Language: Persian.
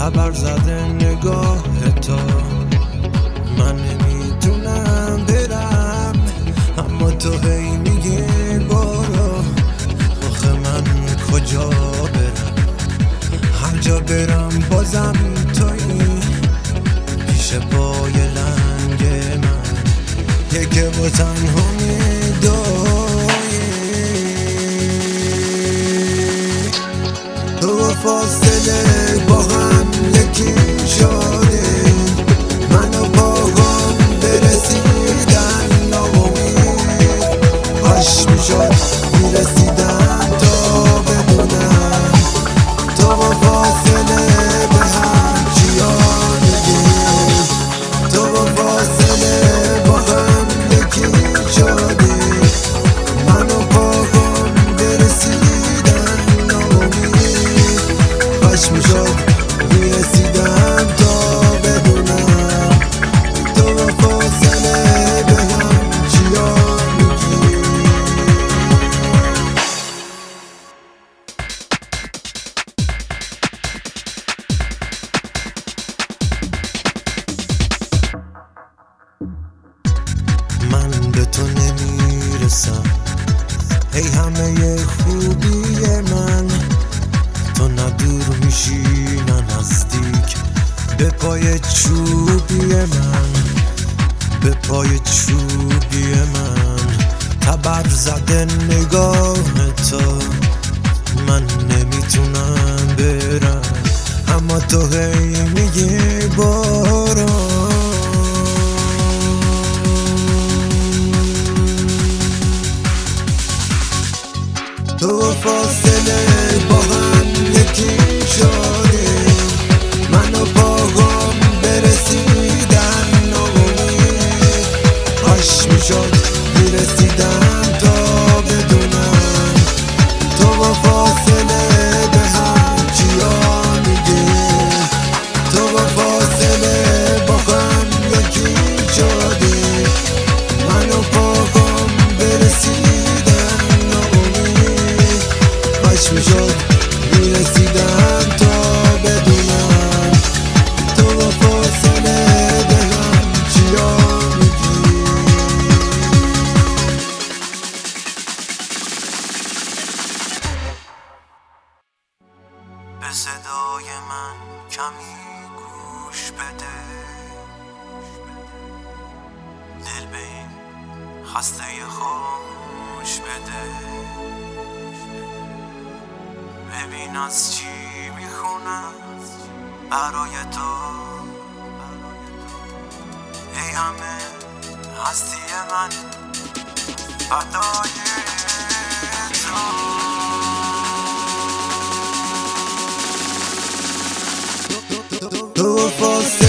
تبر زده نگاه تو. من نمیتونم برم اما تو هی میگی برو. آخه من کجا برم؟ هر جا برم بازم تویی پیش پای لنگ من، یکه با تنها میدویی. تو و فاصله با هم یکی شدیم، من و پاهام برسیدن ناامید. کاش میشد میرسیدم تا بدونم تو و فاصله به هم چیا میگیم. تو و فاصله با هم یکی شدیم، من و پاهام برسیدن ناامید. کاش میشد میرسیدم تا بدونم تو و فاصله به هم چیا میگیم. من به تو نمیرسم ای همه خوبی من، تو نه دور میشی نه نزدیک به پای چوبی من، به پای چوبی من. تبر زده نگاه تو، من نمیتونم برم اما تو هی میگی برو. تو و فاصله با هم یکی شدیم، من و پاهام برسیدن ناامید. کاش میشد میرسیدم تا بدونم تو و فاصله به هم چیا میگیم. تو و فاصله با هم یکی شدیم، من و پاهام برسیدن ناامید. کاش میشد میرسیدم تا بدونم تو و فاصله به هم چیا میگی. به صدای من کمی گوش بده، دل به این خسته خاموش بده. ببین از چی میخونم برای تو، ای همه هستی من فدای تو. تو و فاصله